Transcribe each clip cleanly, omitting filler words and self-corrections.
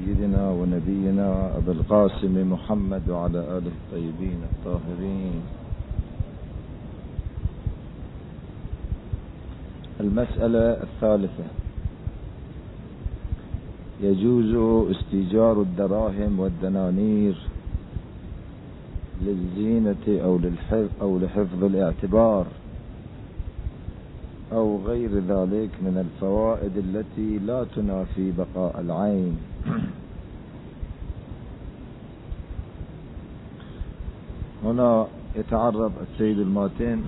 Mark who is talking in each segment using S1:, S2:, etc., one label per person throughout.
S1: سيدنا ونبينا أبي القاسم محمد وعلى آله الطيبين الطاهرين. المسألة الثالثة: يجوز استيجار الدراهم والدنانير للزينة أو لحفظ الاعتبار أو غير ذلك من الفوائد التي لا تنافي بقاء العين. هنا يتعرض السيد الماتن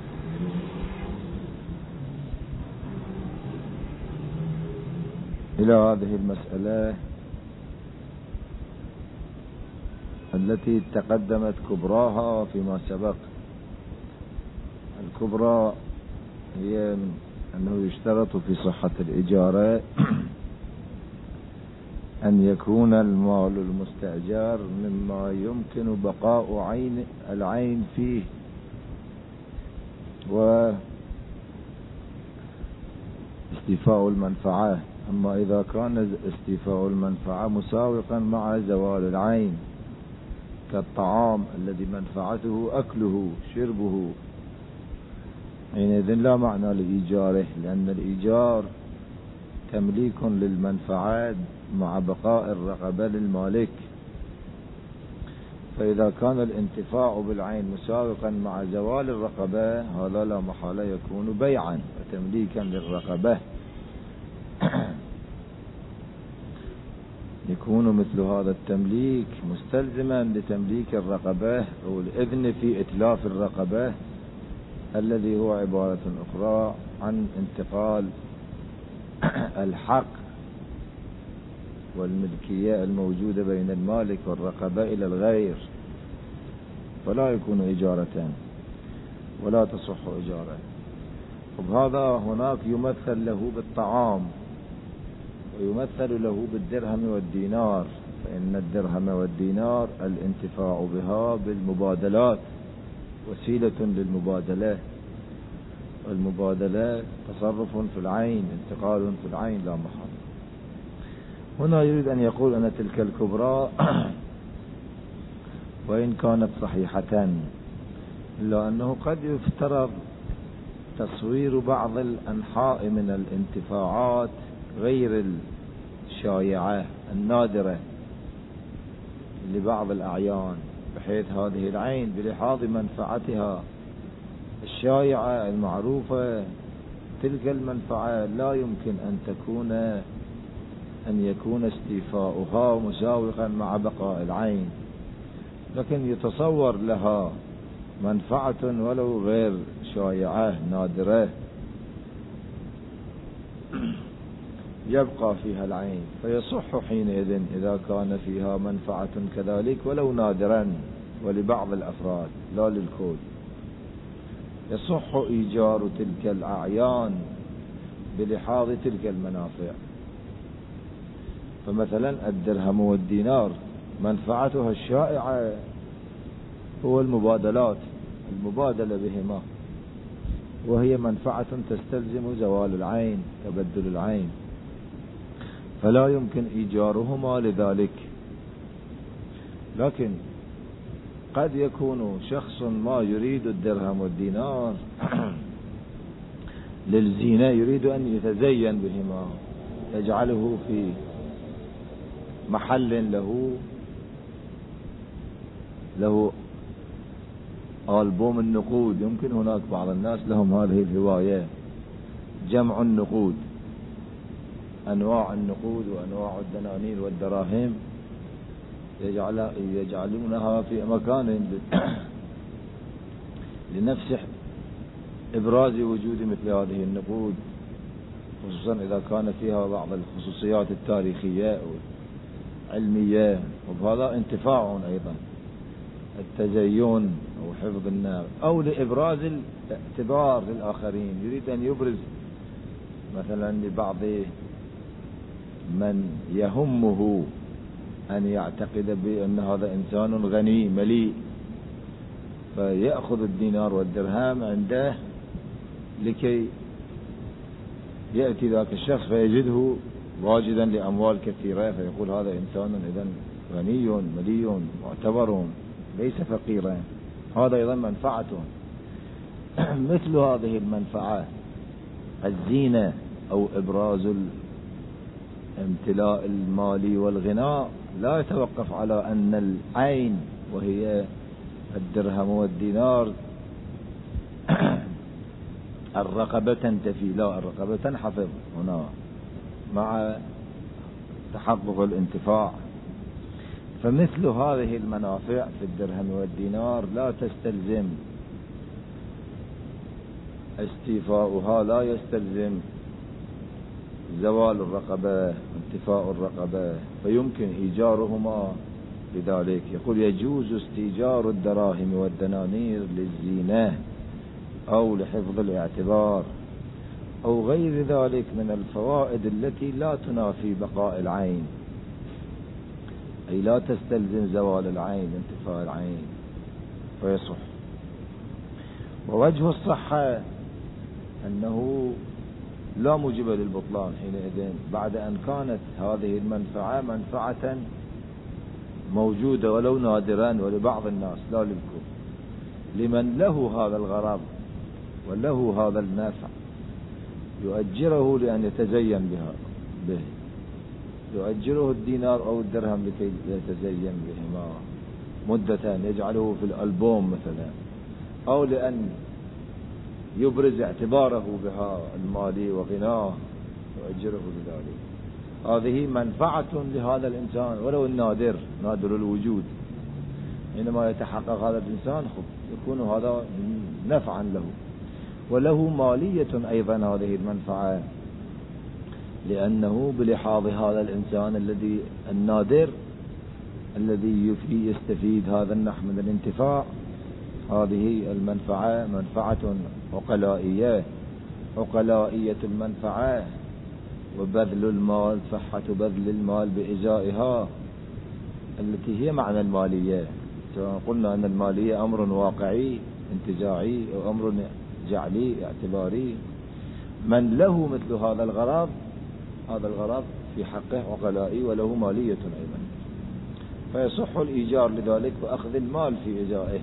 S1: إلى هذه المسألة التي تقدمت كبراها فيما سبق. الكبرى هي أنه يشترط في صحة الإجارة أن يكون المال المستأجر مما يمكن بقاء العين فيه، واستيفاء المنفعة. أما إذا كان استيفاء المنفعة مساوقا مع زوال العين كالطعام الذي منفعته أكله شربه، حينئذ لا معنى لإيجاره، لأن الإيجار تمليك للمنفعات مع بقاء الرقبة للمالك. فإذا كان الانتفاع بالعين مساوقا مع زوال الرقبة، هذا لا محالة يكون بيعا وتمليكا للرقبة. يكون مثل هذا التمليك مستلزما لتمليك الرقبة أو الإذن في إتلاف الرقبة، الذي هو عبارة أخرى عن انتقال الحق والملكية الموجودة بين المالك والرقبة إلى الغير، فلا يكون إجارة ولا تصح إجارة. وبهذا هناك يمثل له بالطعام ويمثل له بالدرهم والدينار، فإن الدرهم والدينار الانتفاع بها بالمبادلات وسيلة للمبادلة، والمبادلة تصرف في العين، انتقال في العين لا محالة. هنا يريد أن يقول أن تلك الكبرى وإن كانت صحيحة، إلا أنه قد يفترض تصوير بعض الأنحاء من الانتفاعات غير الشائعة النادرة لبعض الأعيان، بحيث هذه العين بلحاظ منفعتها الشائعة المعروفة، تلك المنفعة لا يمكن أن يكون استيفاؤها مساوقا مع بقاء العين، لكن يتصور لها منفعة ولو غير شائعة نادرة يبقى فيها العين، فيصح حينئذ إذا كان فيها منفعة كذلك ولو نادرا ولبعض الأفراد لا للكل، يصح إيجار تلك الأعيان بلحاظ تلك المنافع. فمثلا الدرهم والدينار منفعتها الشائعة هو المبادلة بهما، وهي منفعة تستلزم زوال العين، تبدل العين، فلا يمكن إيجارهما لذلك. لكن قد يكون شخص ما يريد الدرهم والدينار للزينة، يريد أن يتزين بهما، يجعله في محل له ألبوم النقود. يمكن هناك بعض الناس لهم هذه الهواية، جمع النقود، أنواع النقود وأنواع الدنانير والدراهم، يجعلونها في مكان لنفس إبراز وجود مثل هذه النقود، خصوصا إذا كان فيها بعض الخصوصيات التاريخية والعلمية، وبهذا انتفاع أيضا التزين أو حفظ النار، أو لإبراز الاعتبار للآخرين. يريد أن يبرز مثلا لبعض من يهمه أن يعتقد بأن هذا إنسان غني مليء، فيأخذ الدينار والدرهم عنده لكي يأتي ذاك الشخص فيجده واجدا لأموال كثيرة، فيقول هذا إنسان إذن غني ملي معتبر ليس فقيرا، هذا أيضا منفعته. مثل هذه المنفعة الزينة أو إبراز الامتلاء المالي والغناء لا يتوقف على أن العين وهي الدرهم والدينار الرقبة تنتفي، لا، الرقبة تنحفظ هنا مع تحقق الانتفاع. فمثل هذه المنافع في الدرهم والدينار لا تستلزم استيفاؤها، لا يستلزم زوال الرقبة وانتفاء الرقبة، فيمكن إيجارهما. لذلك يقول يجوز استيجار الدراهم والدنانير للزينة أو لحفظ الاعتبار أو غير ذلك من الفوائد التي لا تنافي بقاء العين، أي لا تستلزم زوال العين انتفاء العين فيصح. ووجه الصحة أنه لا موجب للبطلان حينئذ بعد أن كانت هذه المنفعة منفعة موجودة ولو نادرا ولبعض الناس لا للكل، لمن له هذا الغرض وله هذا النفع يؤجره لأن يتزين به، يؤجره الدينار أو الدرهم لكي يتزين بهما مدة، يجعله في الألبوم مثلا، أو لأن يبرز اعتباره بها المالي وغناه يؤجره لذلك. هذه منفعة لهذا الإنسان ولو النادر نادر الوجود، حينما يتحقق هذا الإنسان يكون هذا نفعا له، وله مالية أيضا هذه المنفعة، لأنه بلحاظ هذا الإنسان الذي النادر الذي يستفيد هذا النحو من الانتفاع، هذه المنفعة منفعة عقلائية، عقلائية المنفعة، وبذل المال صحة بذل المال بإزائها التي هي معنى المالية. قلنا أن المالية أمر واقعي انتزاعي أو أمر جعلي اعتباري، من له مثل هذا الغرض، هذا الغرض في حقه عقلائي وله مالية أيضا، فيصح الإيجار لذلك وأخذ المال في إزائه،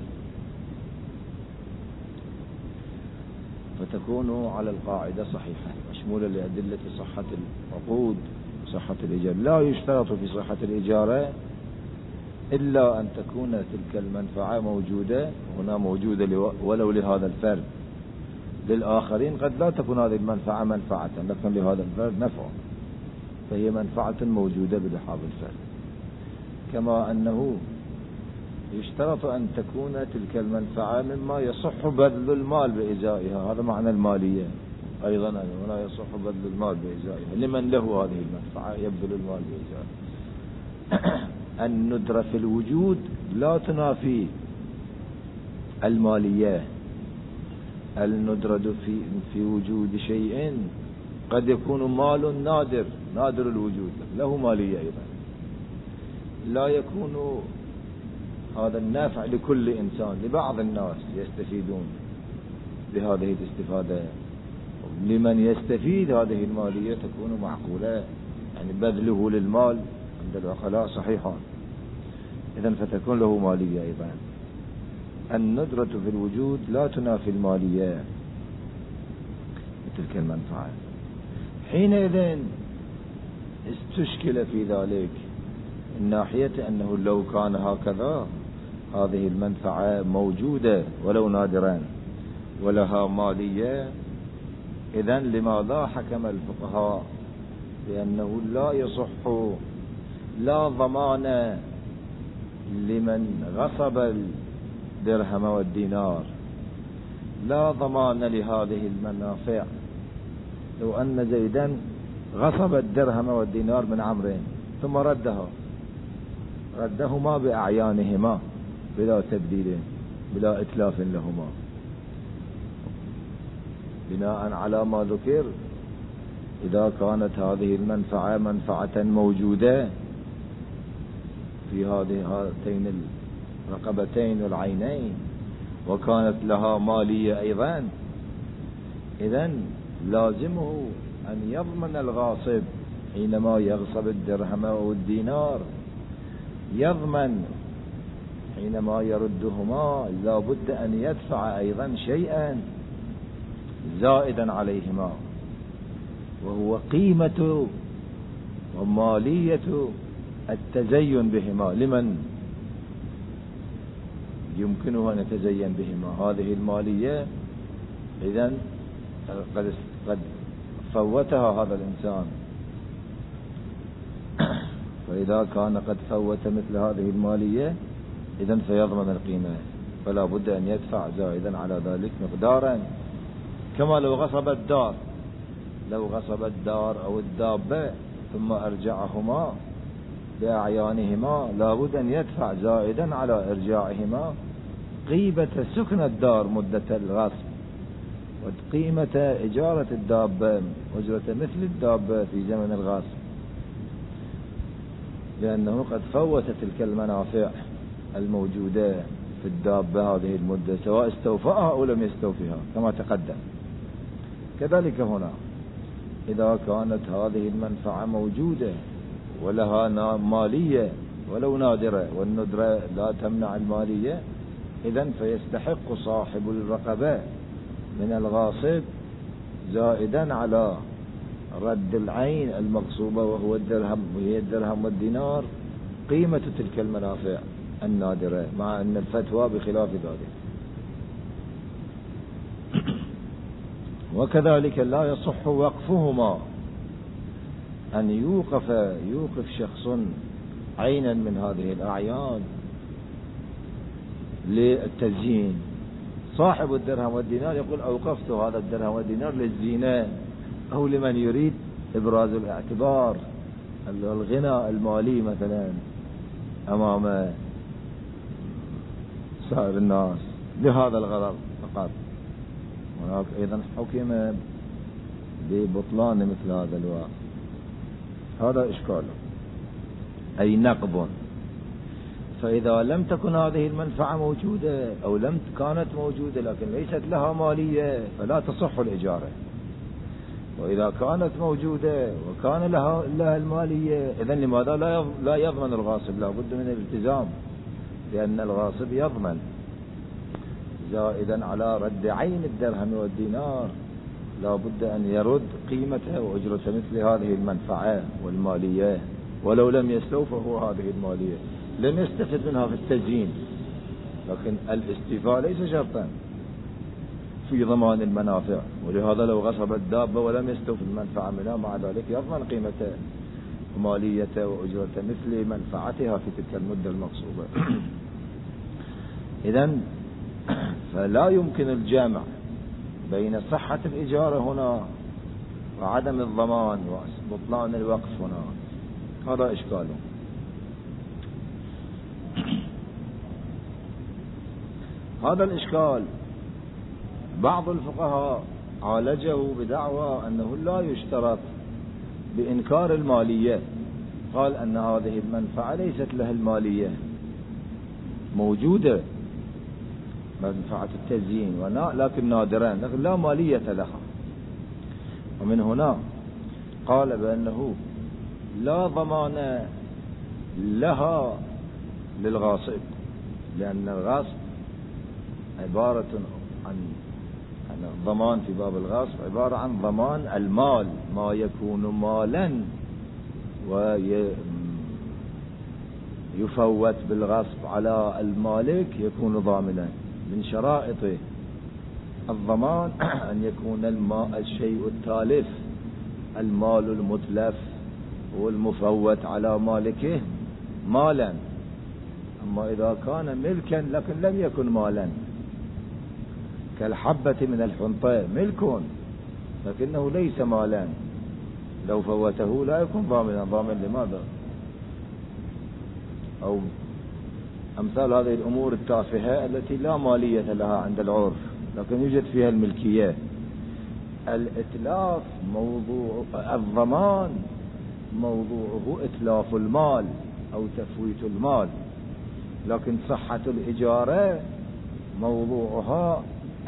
S1: فتكون على القاعدة صحيحة مشمولة لأدلة صحة العقود وصحة الإيجار. لا يشترط في صحة الإجارة إلا أن تكون تلك المنفعة موجودة، هنا موجودة ولو لهذا الفرد، للآخرين قد لا تكون هذه المنفعة منفعة، لكن لهذا الفرد نفع، فهي منفعة موجودة بلحاظ الفرد. كما أنه يشترط أن تكون تلك المنفعة مما يصح بذل المال بإزائها، هذا معنى المالية أيضا، هنا يصح بذل المال بإزائها لمن له هذه المنفعة يبذل المال بإزائها. الندرة في الوجود لا تنافي المالية، الندرة في وجود شيء قد يكون مال نادر الوجود له مالية أيضا، لا يكون هذا النافع لكل إنسان، لبعض الناس يستفيدون بهذه الاستفادة، لمن يستفيد هذه المالية تكون معقولة، يعني بذله للمال عند العقلاء صحيحا، إذن فتكون له مالية أيضا. الندرة في الوجود لا تنافي المالية بتلك المنفعة. حينئذ استشكل في ذلك من ناحية أنه لو كان هكذا هذه المنفعة موجودة ولو نادرا ولها مالية، إذن لماذا حكم الفقهاء بأنه لا يصح لا ضمان لمن غصب الدرهم والدينار، لا ضمان لهذه المنافع؟ لو أن زيدا غصب الدرهم والدينار من عمرو ثم ردهما بأعيانهما بلا تبديل بلا إتلاف لهما، بناء على ما ذكر، إذا كانت هذه المنفعة منفعة موجودة في هاتين الرقبتين والعينين وكانت لها مالية أيضا، إذن لازمه أن يضمن الغاصب حينما يغصب الدرهم أو الدينار يضمن حينما يردهما لا بد أن يدفع أيضا شيئا زائدا عليهما، وهو قيمة ومالية التزين بهما. لمن يمكنه أن يتزين بهما؟ هذه المالية إذن قد فوتها هذا الإنسان، فإذا كان قد فوت مثل هذه المالية إذن فيضمن القيمة، فلا بد أن يدفع زائدا على ذلك مقدارا. كما لو غصب الدار، لو غصب الدار أو الدابة ثم أرجعهما بأعيانهما لا بد أن يدفع زائدا على إرجاعهما قيمة سكن الدار مدة الغصب، وقيمة إجارة الدابة، أجرة مثل الدابة في زمن الغصب، لأنه قد فوت تلك المنافع الموجودة في الدابة هذه المدة سواء استوفاها أو لم يستوفها كما تقدم. كذلك هنا إذا كانت هذه المنفعة موجودة ولها مالية ولو نادرة، والندرة لا تمنع المالية، إذن فيستحق صاحب الرقبة من الغاصب زائدا على رد العين المغصوبة وهو الدرهم، وهي الدرهم والدينار، قيمة تلك المنافع النادرة، مع أن الفتوى بخلاف ذلك. وكذلك لا يصح وقفهما، أن يوقف شخص عينا من هذه الأعيان للتزيين. صاحب الدرهم والدينار يقول أوقفت هذا الدرهم والدينار للزينة، أو لمن يريد إبراز الاعتبار، الغنى المالي مثلا أمام سائر الناس، لهذا الغرض فقط. هناك أيضا حكم ببطلان مثل هذا الوقت. هذا إشكاله، أي نقب. فإذا لم تكن هذه المنفعة موجودة أو كانت موجودة لكن ليست لها مالية فلا تصح الإجارة، وإذا كانت موجودة وكان لها المالية إذن لماذا لا يضمن الغاصب؟ لا بد من الالتزام، لأن الغاصب يضمن زائدا على رد عين الدرهم والدينار، لا بد أن يرد قيمته وأجرة مثل هذه المنفعة والمالية، ولو لم يستوفه هذه المالية لن يستفد منها في التزيين، لكن الاستيفاء ليس شرطا في ضمان المنافع. ولهذا لو غصب الدابة ولم يستوفي المنفعة منها مع ذلك يضمن قيمته وماليته وأجرة مثل منفعتها في تلك المدة المقصودة. إذن فلا يمكن الجمع بين صحة الإجارة هنا وعدم الضمان وبطلان الوقف هنا. هذا إشكاله. هذا الإشكال بعض الفقهاء عالجه بدعوى أنه لا يشترط بإنكار المالية، قال أن هذه المنفعة ليست لها المالية، موجودة منفعة التزيين لكن نادرا، لكن لا مالية لها. ومن هنا قال بأنه لا ضمان لها للغاصب، لأن الغاصب عبارة عن الضمان في باب الغاصب عبارة عن ضمان المال، ما يكون مالا ويفوت بالغصب على المالك يكون ضامنا. من شرائط الضمان أن يكون الشيء التالف، المال المتلف والمفوت على مالكه مالا. أما إذا كان ملكا لكن لم يكن مالا، كالحبة من الحنطة ملك لكنه ليس مالا، لو فوته لا يكون ضامنا. ضامن لماذا؟ أو أمثال هذه الأمور التافهة التي لا مالية لها عند العرف لكن يوجد فيها الملكية. الإتلاف موضوع الضمان موضوعه إتلاف المال أو تفويت المال، لكن صحة الإجارة موضوعها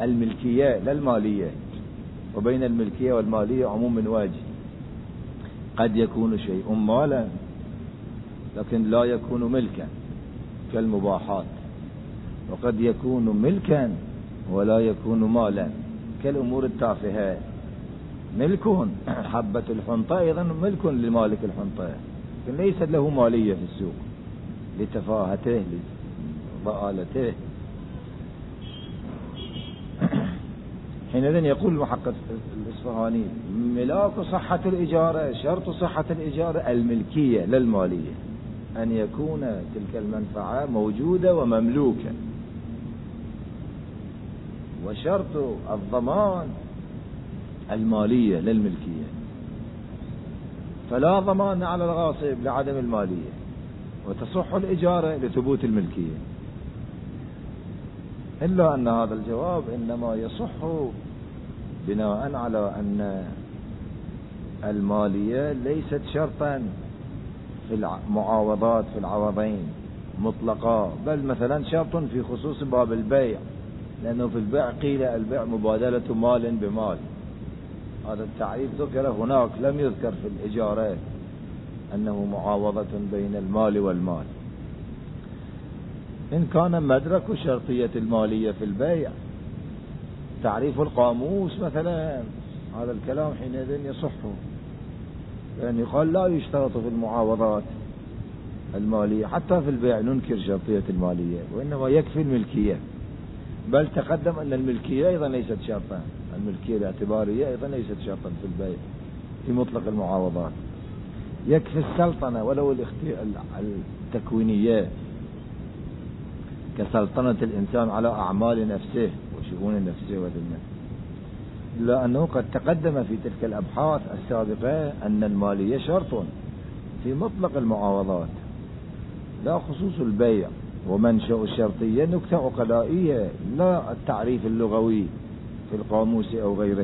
S1: الملكية لا المالية، وبين الملكية والمالية عموم من واجب. قد يكون شيء مالا لكن لا يكون ملكا كالمباحات، وقد يكون ملكا ولا يكون مالا كالأمور التافهة. ملك حبة الحنطة أيضا ملك لمالك الحنطة، لكن ليست له مالية في السوق لتفاهته لضآلته. حينئذ يقول المحقق الإصفهاني: ملاك صحة الإجارة، شرط صحة الإجارة الملكية لا المالية، أن يكون تلك المنفعة موجودة ومملوكة. وشرط الضمان المالية للملكية، فلا ضمان على الغاصب لعدم المالية، وتصح الإجارة لثبوت الملكية. إلا أن هذا الجواب إنما يصح بناء على أن المالية ليست شرطا في المعاوضات في العوضين مطلقة، بل مثلا شرط في خصوص باب البيع، لأنه في البيع قيل البيع مبادلة مال بمال. هذا التعريف ذكر هناك، لم يذكر في الإجارة أنه معاوضة بين المال والمال. إن كان مدرك شرطية المالية في البيع تعريف القاموس مثلا، هذا الكلام حينئذ يصح، لأن يقال لا يشترط في المعاوضات المالية، حتى في البيع ننكر شرطية المالية، وإنما يكفي الملكية. بل تقدم أن الملكية أيضا ليست شرطا، الملكية الاعتبارية أيضا ليست شرطا في البيع في مطلق المعاوضات. يكفي السلطنة ولو التكوينية، كسلطنة الإنسان على أعمال نفسه وشؤون نفسه وذمه. إلا أنه قد تقدم في تلك الأبحاث السابقة أن المالية شرط في مطلق المعاوضات لا خصوص البيع. ومنشأ الشرطية نكتة عقلائية لا التعريف اللغوي في القاموس أو غيره.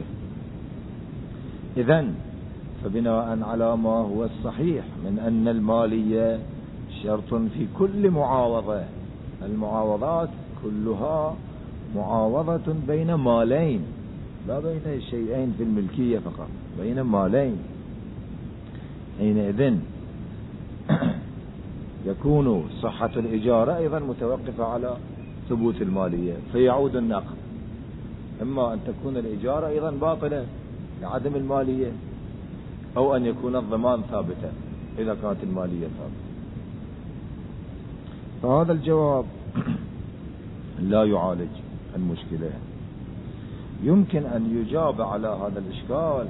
S1: إذن فبناء على ما هو الصحيح من أن المالية شرط في كل معاوضة، المعاوضات كلها معاوضة بين مالين لا بين شيئين في الملكية فقط، بين مالين. حينئذ يكون صحة الإجارة أيضا متوقفة على ثبوت المالية، فيعود النقد. إما أن تكون الإجارة أيضا باطلة لعدم المالية، أو أن يكون الضمان ثابتا إذا كانت المالية ثابتة. فهذا الجواب لا يعالج المشكلة. يمكن أن يجاب على هذا الإشكال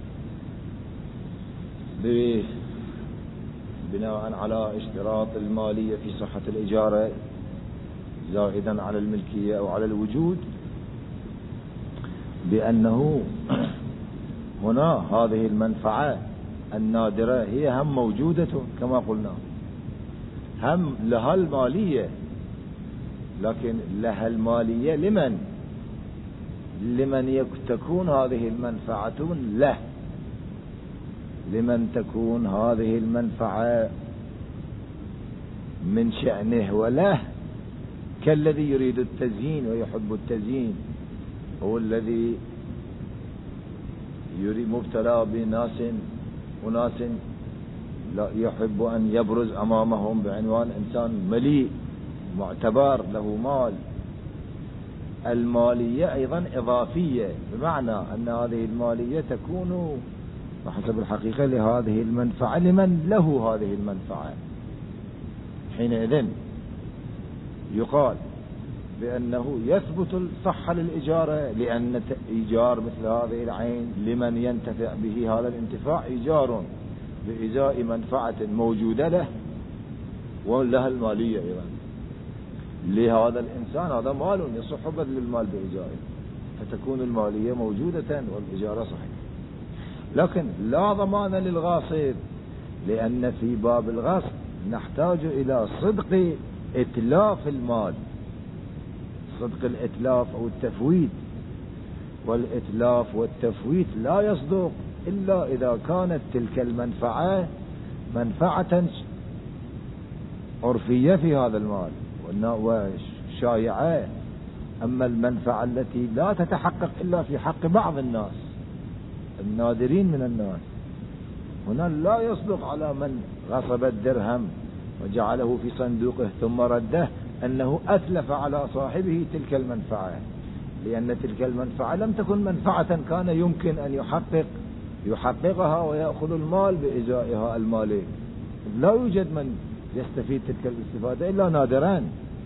S1: بناء على اشتراط المالية في صحة الإجارة زائدا على الملكية أو على الوجود، بأنه هنا هذه المنفعة النادرة هي هم موجودة كما قلنا، هم لها المالية، لكن لها المالية لمن تكون هذه المنفعة له، لمن تكون هذه المنفعة من شأنه وله، كالذي يريد التزيين ويحب التزيين، هو الذي يريد مبتلى أناس لا يحب أن يبرز أمامهم بعنوان إنسان مليء معتبر له مال. المالية أيضا إضافية، بمعنى أن هذه المالية تكون وحسب الحقيقة لهذه المنفعة لمن له هذه المنفعة. حينئذ يقال بأنه يثبت الصحة للإجارة، لأن إيجار مثل هذه العين لمن ينتفع به هذا الانتفاع إيجار بإزاء منفعة موجودة له ولها المالية أيضا لهذا الإنسان، هذا مال يصح بذل المال بإجاره، فتكون المالية موجودة والإجارة صحيحة. لكن لا ضمان للغاصب، لأن في باب الغصب نحتاج إلى صدق إتلاف المال، صدق الإتلاف أو التفويت، والإتلاف والتفويت لا يصدق إلا إذا كانت تلك المنفعة منفعة عرفية في هذا المال وشائعة. أما المنفعة التي لا تتحقق إلا في حق بعض الناس النادرين من الناس، هنا لا يصدق على من غصب الدرهم وجعله في صندوقه ثم رده أنه أتلف على صاحبه تلك المنفعة، لأن تلك المنفعة لم تكن منفعة كان يمكن أن يحققها ويأخذ المال بإزائها المالك. لا يوجد من يستفيد تلك الاستفادة إلا نادرا.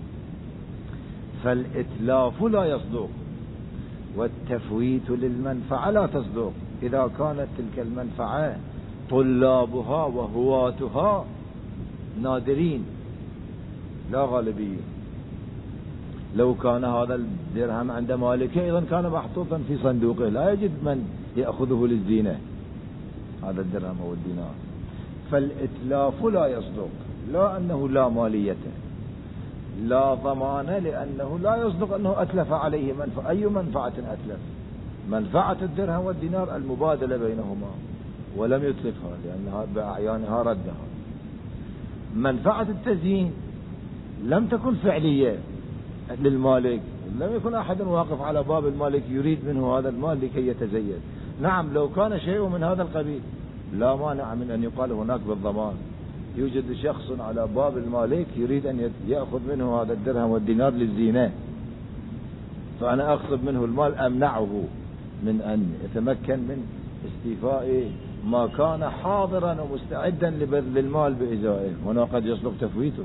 S1: فالإتلاف لا يصدق، والتفويت للمنفعة لا تصدق إذا كانت تلك المنفعة طلابها وهواتها نادرين لا غالبيين. لو كان هذا الدرهم عند مالكه إذن كان محطوطا في صندوقه، لا يجد من يأخذه للزينة هذا الدرهم أو الدينار. فالإتلاف لا يصدق، لا أنه لا مالية، لا ضمان، لأنه لا يصدق أنه أتلف عليه منفعة. أي منفعة أتلف؟ منفعة الدرهم والدينار المبادلة بينهما، ولم يتلفها لأنها بأعيانها ردها. منفعة التزيين لم تكن فعلية للمالك، لم يكن أحد واقف على باب المالك يريد منه هذا المال لكي يتزين. نعم لو كان شيء من هذا القبيل لا مانع من أن يقال هناك بالضمان. يوجد شخص على باب المالك يريد أن يأخذ منه هذا الدرهم والدينار للزينة، فأنا أغصب منه المال أمنعه من أن يتمكن من استيفاء ما كان حاضرا ومستعدا لبذل المال بإزائه. هنا قد يصدق تفويته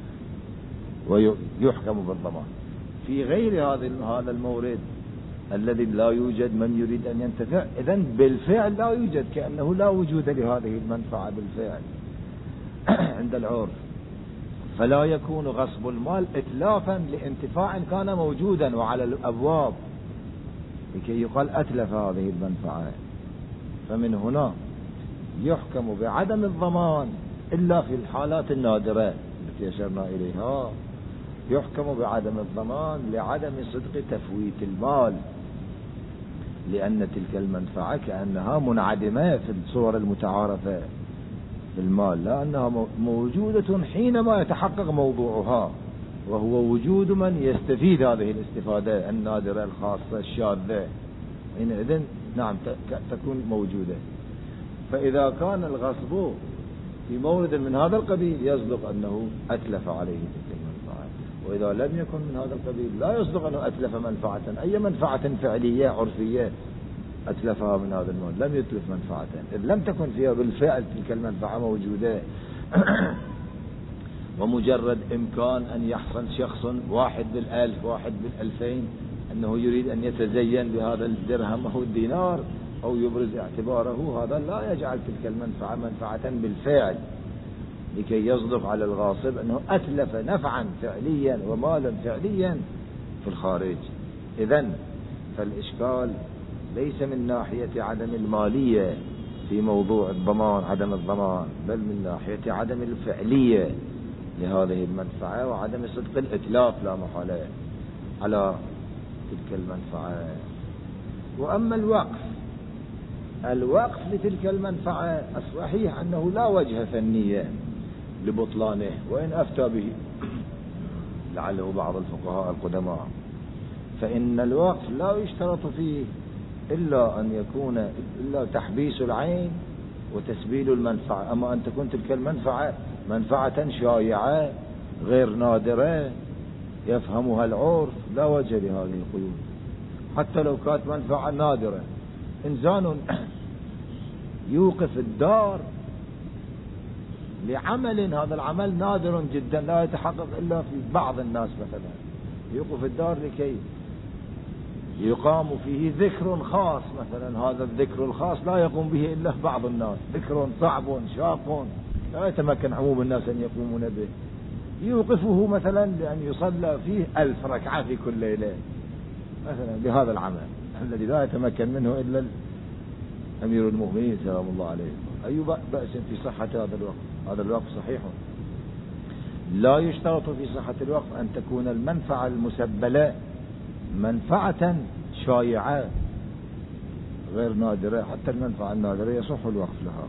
S1: ويحكم بالضمان. في غير هذا المورد الذي لا يوجد من يريد أن ينتفع، إذن بالفعل لا يوجد، كأنه لا وجود لهذه المنفعة بالفعل عند العرف. فلا يكون غصب المال إتلافا لانتفاع كان موجودا وعلى الأبواب لكي يقال أتلف هذه المنفعة. فمن هنا يحكم بعدم الضمان إلا في الحالات النادرة التي أشرنا إليها. يحكم بعدم الضمان لعدم صدق تفويت المال، لأن تلك المنفعة كأنها منعدمة في الصور المتعارفة في المال، لأنها موجودة حينما يتحقق موضوعها، وهو وجود من يستفيد هذه الاستفادة النادرة الخاصة الشاذة، حينئذ نعم تكون موجودة. فإذا كان الغصب في مورد من هذا القبيل يصدق أنه أتلف عليه تلك المنفعة، وإذا لم يكن من هذا القبيل لا يصدق أنه أتلف منفعة، أي منفعة فعلية عرفية أتلفها من هذا المال، لم يتلف منفعة إذ لم تكن فيها بالفعل تلك المنفعة موجودة. ومجرد إمكان أن يحصل شخص واحد بالألف واحد بالألفين أنه يريد أن يتزين بهذا الدرهم أو الدينار أو يبرز اعتباره، هذا لا يجعل تلك المنفعة منفعة بالفعل لكي يصدق على الغاصب أنه أتلف نفعا فعليا ومالا فعليا في الخارج. إذن فالإشكال ليس من ناحية عدم المالية في موضوع الضمان عدم الضمان، بل من ناحية عدم الفعلية لهذه المنفعة وعدم صدق الإتلاف لا محالة على تلك المنفعة. وأما الوقف لتلك المنفعة الصحيح أنه لا وجه فنية لبطلانه، وإن أفتى به لعله بعض الفقهاء القدماء، فإن الوقف لا يشترط فيه إلا أن يكون إلا تحبيس العين وتسبيل المنفعة. أما أن تكون تلك المنفعة منفعة شائعة غير نادرة يفهمها العرف لا وجه لهذه القيود. حتى لو كانت منفعة نادرة، إنسان يوقف الدار لعمل هذا العمل نادر جدا لا يتحقق إلا في بعض الناس، مثلا يوقف الدار لكي يقام فيه ذكر خاص، مثلا هذا الذكر الخاص لا يقوم به إلا بعض الناس، ذكر صعب شاق لا يتمكن عموم الناس أن يقومون به، يوقفه مثلا لأن يصلى فيه 1000 ركعة في كل ليلة مثلا بهذا العمل الذي لا يتمكن منه إلا أمير المؤمنين سلام الله عليه. أي بأس في صحة هذا الوقت؟ هذا الوقت صحيح. لا يشترط في صحة الوقت أن تكون المنفعة المسبلة منفعة شائعة غير نادرة، حتى المنفعة النادرة يصح الوقف لها.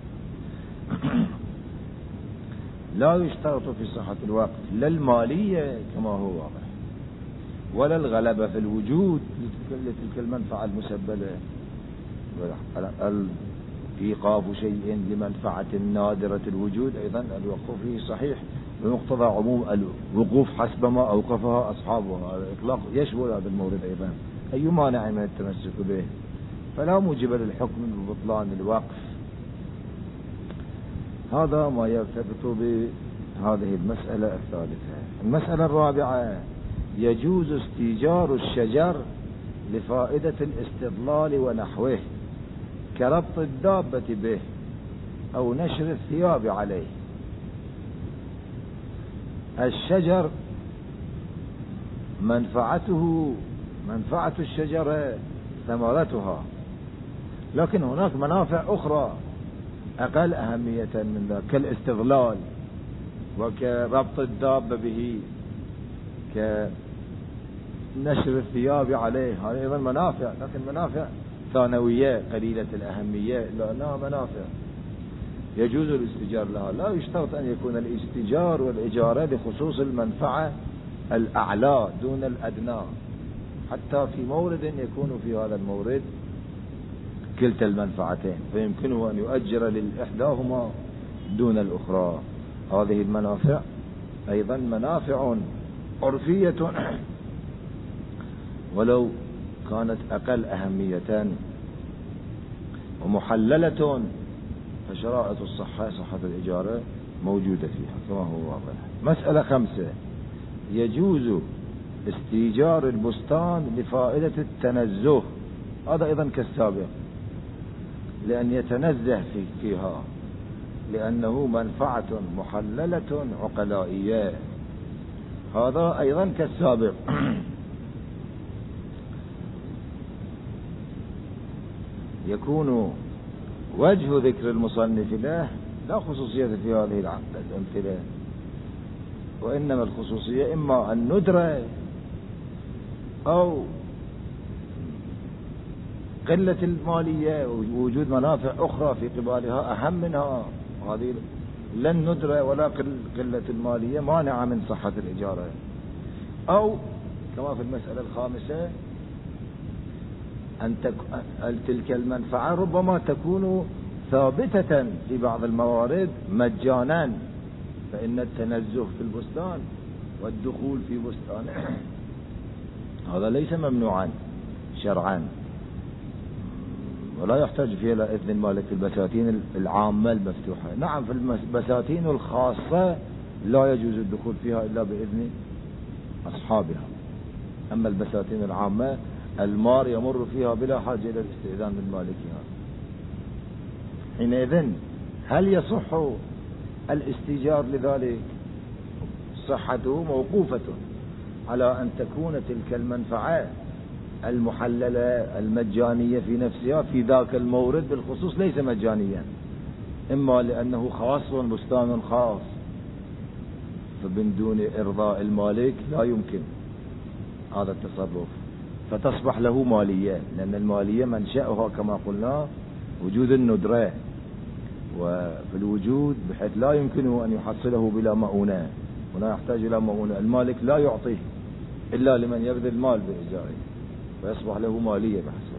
S1: لا يشترط في صحة الوقت لا المالية كما هو واضح، ولا الغلبة في الوجود لتلك المنفعة المسبلة إيقاف شيء لمنفعة نادرة الوجود أيضا الوقوف فيه صحيح بمقتضى عموم الوقوف حسب ما أوقفها أصحابها. الإطلاق يشمل هذا المورد أيضا، أي مانع من التمسك به، فلا موجب للحكم ببطلان الوقف. هذا ما يرتبط بهذه المسألة الثالثة. المسألة الرابعة: يجوز استيجار الشجر لفائدة الاستظلال ونحوه كربط الدابة به أو نشر الثياب عليه. الشجر منفعة الشجرة ثمرتها، لكن هناك منافع أخرى أقل أهمية من ذلك كالاستظلال وكربط الدابة به كنشر الثياب عليه. هذه أيضا منافع، لكن منافع ثانوية قليلة الأهمية لأنها منافع يجوز الاستئجار لها. لا يشترط أن يكون الاستئجار والإجارة لخصوص المنفعة الأعلى دون الأدنى، حتى في مورد يكون في هذا المورد كلتا المنفعتين، فيمكنه أن يؤجر للإحداهما دون الأخرى. هذه المنافع أيضا منافع عرفية ولو كانت أقل أهمية ومحللة، فشرائط الصحة صحة الإجارة موجودة فيها كما هو واضح. مسألة 5: يجوز استيجار البستان لفائدة التنزه. هذا أيضا كالسابق، لأن يتنزه فيها، لأنه منفعة محللة عقلائية. هذا أيضا كالسابق. يكون وجه ذكر المصنف له لا خصوصية في هذه الأمثلة، وإنما الخصوصية إما الندرة أو قلة المالية ووجود منافع أخرى في قبالها أهم منها. هذه لا الندرة ولا قلة المالية مانعة من صحة الإجارة. أو كما في المسألة الخامسة أن تلك المنفعة ربما تكون ثابتة في بعض الموارد مجانا، فإن التنزه في البستان والدخول في بستان هذا ليس ممنوعا شرعا، ولا يحتاج فيه إلى إذن المالك في البساتين العامة المفتوحة. نعم في البساتين الخاصة لا يجوز الدخول فيها إلا بإذن أصحابها، أما البساتين العامة المار يمر فيها بلا حاجة إلى الاستئذان من مالكها. حينئذ هل يصح الاستئجار لذلك؟ صحته موقوفة على أن تكون تلك المنفعة المحللة المجانية في نفسها في ذاك المورد بالخصوص ليس مجانيا، إما لأنه خاص بستان خاص، فمن دون إرضاء المالك لا يمكن هذا التصرف، فتصبح له مالية، لأن المالية منشأها كما قلنا وجود الندرة وفي الوجود، بحيث لا يمكنه أن يحصله بلا مؤونة، هنا يحتاج إلى مؤونة. المالك لا يعطيه إلا لمن يبذل المال بإيجاره، ويصبح له مالية بحسب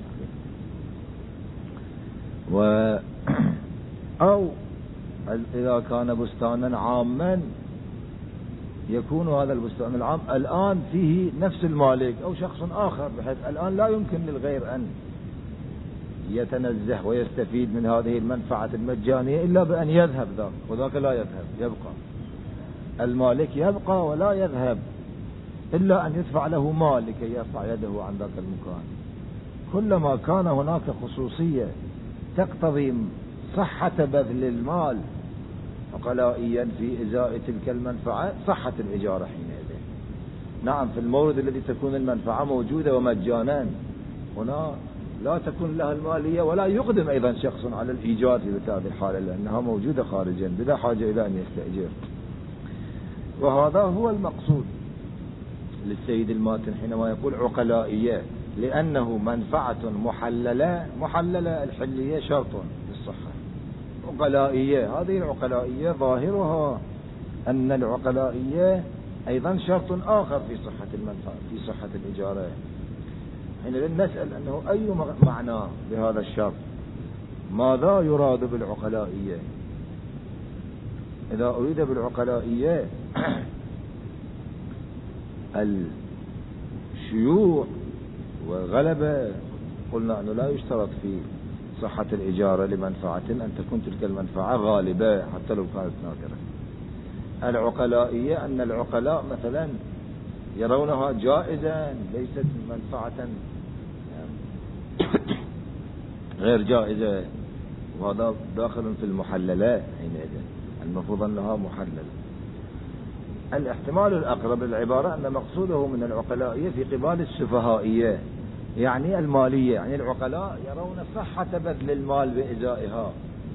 S1: أو إذا كان بستانا عاما يكون هذا البستان العام الآن فيه نفس المالك أو شخص آخر، بحيث الآن لا يمكن للغير أن يتنزه ويستفيد من هذه المنفعة المجانية إلا بأن يذهب ذاك، وذاك لا يذهب، يبقى المالك يبقى ولا يذهب إلا أن يدفع له مال لكي يرفع يده عن ذاك المكان. كلما كان هناك خصوصية تقتضي صحة بذل المال عقلائيا في إزاء تلك المنفعة صحة الإجارة حينئذ. نعم في المورد الذي تكون المنفعة موجودة ومجانا هنا لا تكون لها المالية، ولا يقدم أيضا شخص على الإيجار في هذه الحالة لأنها موجودة خارجا بلا حاجة إلى أن يستأجر. وهذا هو المقصود للسيد الماتن حينما يقول عقلائية، لأنه منفعة محللة الحلية شرط للصحة. عقلائية، هذه العقلائية ظاهرها أن العقلائية أيضا شرط آخر في صحة المنفعة في صحة الإجارة. حينئذ نسأل أنه أي معنى بهذا الشرط؟ ماذا يراد بالعقلائية؟ إذا أريد بالعقلائية الشيوع والغلبة، قلنا أنه لا يشترط في صحة الإجارة لمنفعة أن تكون تلك المنفعة غالبة حتى لو كانت نادرة. العقلائية أن العقلاء مثلا يرونها جائزا ليست منفعة غير جائزة، وهذا داخل في المحللات حينئذ المفروض أنها محللة. الاحتمال الأقرب للعبارة أن مقصوده من العقلائية في قبال السفهائية، يعني المالية، يعني العقلاء يرون صحة بذل المال بإزائها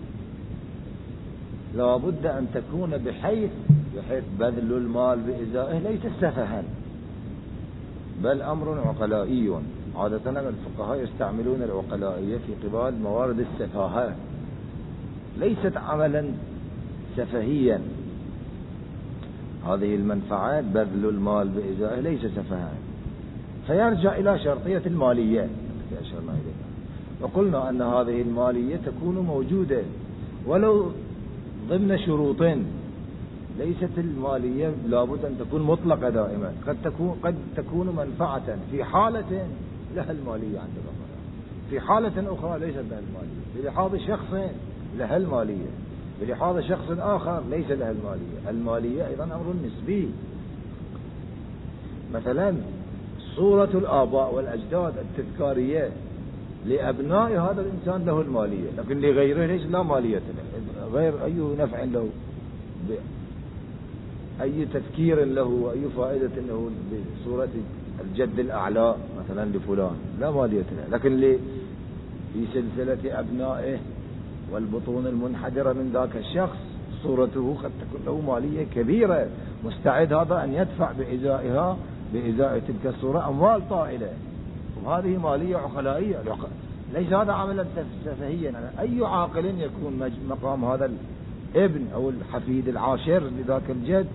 S1: لا بد أن تكون بحيث بذل المال بإزائه ليس سفها بل أمر عقلائي. عادة الفقهاء يستعملون العقلائية في قبال موارد السفاهة، ليست عملا سفهيا. هذه المنفعات بذل المال بإزائه ليس سفها، فيرجع إلى شرطية المالية التي أشرنا إليها، وقلنا أن هذه المالية تكون موجودة ولو ضمن شروط. ليست المالية لابد أن تكون مطلقة دائما، قد تكون منفعة في حالة لها المالية عند العقلاء، في حالة أخرى ليست لها المالية، بلحاظ شخص لها المالية، بلحاظ شخص آخر ليس لها المالية. المالية أيضا أمر نسبي. مثلا صورة الآباء والأجداد التذكارية لأبناء هذا الإنسان له المالية، لكن لغيره ليس لا مالية له، غير أي نفع له، أي تذكير له وأي فائدة له بصورة الجد الأعلى مثلا لفلان لا مالية له. لكن في سلسلة أبنائه والبطون المنحدرة من ذاك الشخص صورته قد تكون له مالية كبيرة، مستعد هذا أن يدفع بإزاء تلك الصورة أموال طائلة، وهذه مالية عقلائية. ليس هذا عملا سفهيا. أي عاقل يكون مقام هذا الابن أو الحفيد العاشر لذاك الجد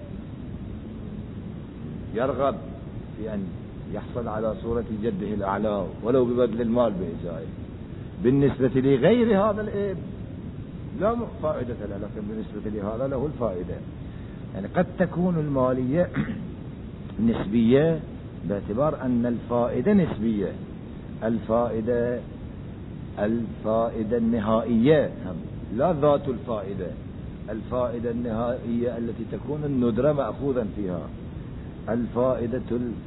S1: يرغب في أن يحصل على صورة جده الأعلى ولو ببذل المال بإزائه. بالنسبة لغير هذا الابن لا فائدة له، لكن بالنسبة لهذا له الفائدة. يعني قد تكون المالية نسبية باعتبار أن الفائدة نسبية. الفائدة النهائية لا ذات الفائدة، الفائدة النهائية التي تكون الندرة مأخوذا فيها. الفائدة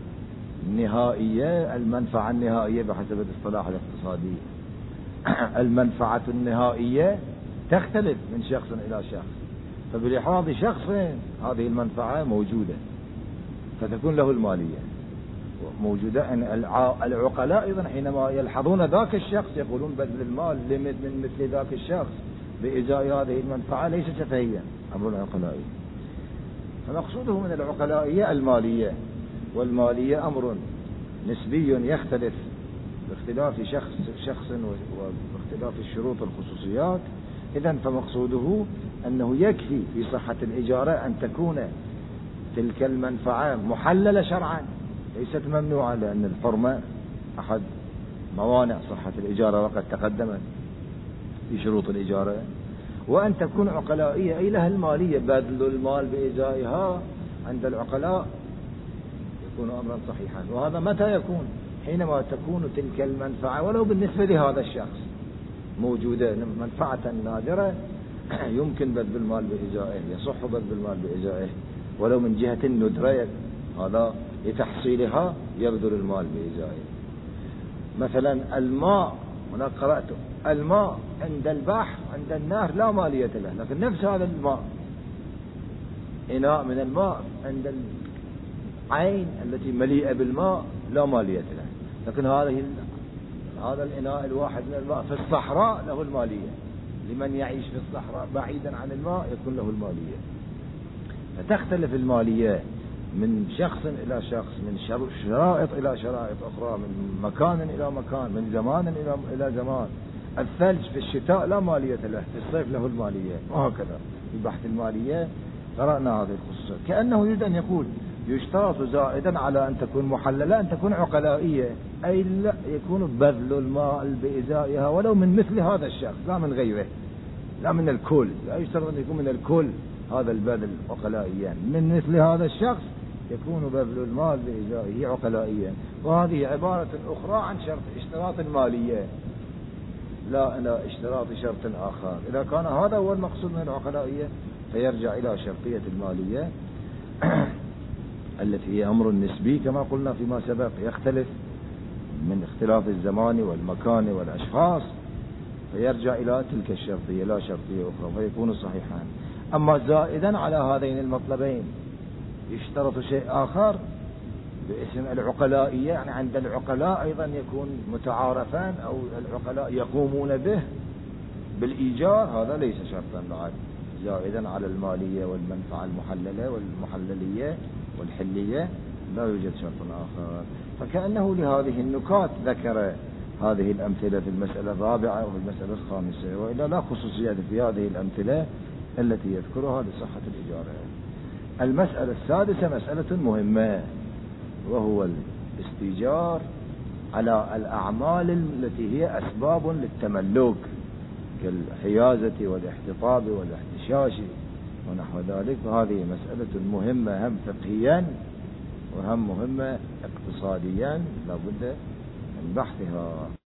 S1: النهائية المنفعة النهائية بحسب الاصطلاح الاقتصادي. المنفعة النهائية تختلف من شخص إلى شخص، فبلحاظ شخص هذه المنفعة موجودة فتكون له المالية موجودة. العقلاء أيضا حينما يلحظون ذاك الشخص يقولون بذل المال من مثل ذاك الشخص بإزاء هذه المنفعة ليس سفهيا، أمر عقلائي. فمقصوده من العقلائية المالية، والمالية أمر نسبي يختلف باختلاف شخص واختلاف الشروط والخصوصيات. إذن فمقصوده أنه يكفي في صحة الإجارة أن تكون تلك المنفعة محللة شرعا ليست ممنوعة، لأن الحرمة أحد موانع صحة الإجارة وقد تقدمت في شروط الإجارة. وأن تكون عقلائية أي لها المالية، بذل المال بإزائها عند العقلاء يكون أمرا صحيحا. وهذا متى يكون؟ حينما تكون تلك المنفعة ولو بالنسبة لهذا الشخص موجودة منفعة نادرة يمكن بذل المال بإزائه، يصح بذل المال بإزائه ولو من جهة الندرة، هذا لتحصيلها يبذل المال بإزائه. مثلا الماء، هنا قرأت الماء عند البحر عند النهر لا مالية له، لكن نفس هذا الماء إناء من الماء عند العين التي مليئة بالماء لا مالية له، لكن هذا الإناء الواحد من الماء في الصحراء له المالية. لمن يعيش في الصحراء بعيدا عن الماء يكون له المالية. فتختلف المالية من شخص إلى شخص، من شرائط إلى شرائط أخرى، من مكان إلى مكان، من زمان إلى زمان. الثلج في الشتاء لا مالية له، في الصيف له المالية، وهكذا. في بحث المالية قرأنا هذه الخصوصيات. كأنه يريد أن يقول يشترط زائدا على أن تكون محللة أن تكون عقلائية، أي لا يكون بذل المال بإزائها ولو من مثل هذا الشخص لا من غيره، لا من الكل، لا يشترط أن يكون من الكل هذا البذل عقلائيا، من مثل هذا الشخص يكون بذل المال بإزائه عقلائيا. وهذه عبارة أخرى عن شرط اشتراط المالية، لا اشتراط شرط آخر. إذا كان هذا هو المقصود من العقلائية فيرجع إلى شرطية المالية التي هي أمر نسبي كما قلنا فيما سبق، يختلف من اختلاف الزمان والمكان والأشخاص، فيرجع إلى تلك الشرطية لا شرطية أخرى فيكون صحيحا. أما زائدا على هذين المطلبين يشترط شيء آخر باسم العقلائية، يعني عند العقلاء أيضا يكون متعارفان أو العقلاء يقومون به بالإيجار، هذا ليس شرطا بعد زائدا على المالية والمنفعة المحللة والمحللية والحلية، لا يوجد شرط آخر. فكأنه لهذه النكات ذكر هذه الأمثلة في المسألة الرابعة وفي المسألة الخامسة، وإلا لا خصوصية في هذه الأمثلة التي يذكرها لصحة الإجارة. المسألة السادسة مسألة مهمة، وهو الاستئجار على الأعمال التي هي أسباب للتملك كالحيازة والاحتطاب والاحتشاش ونحو ذلك. وهذه مسألة مهمة هم فقهيا وهم مهمة اقتصاديا لا بد من بحثها.